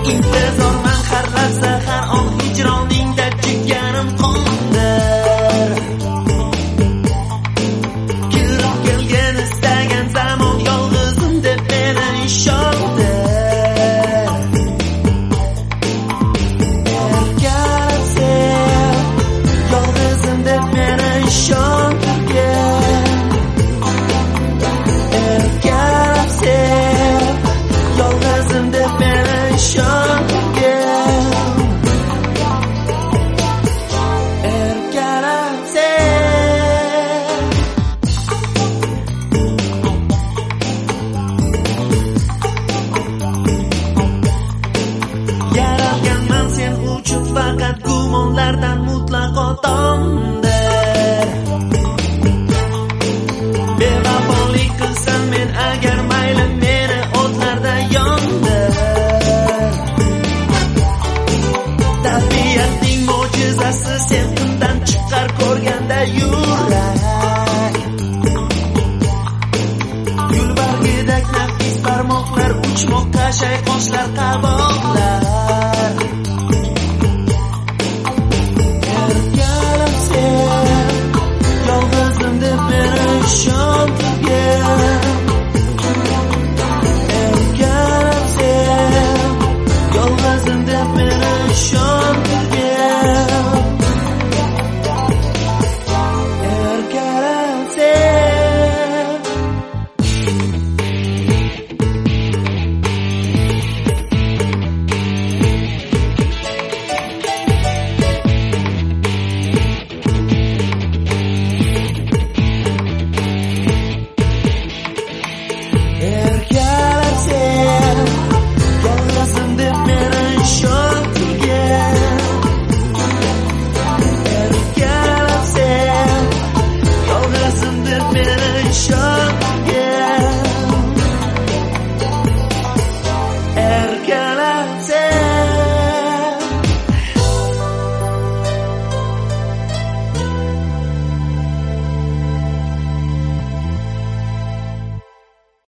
Intizorman har lahza, har on hijroningda jigarim qondir. Kirib kelgan istagan zamon yolg'izim deb meni ishondir. Erkalab sev, yolg'izim deb meni ishontirgan. Erkalab sev, yolg'izim deb meni ishontirgan. Erkalab sev. Yaralganman sen uchun faqat gumonlardan mutlaqo tom.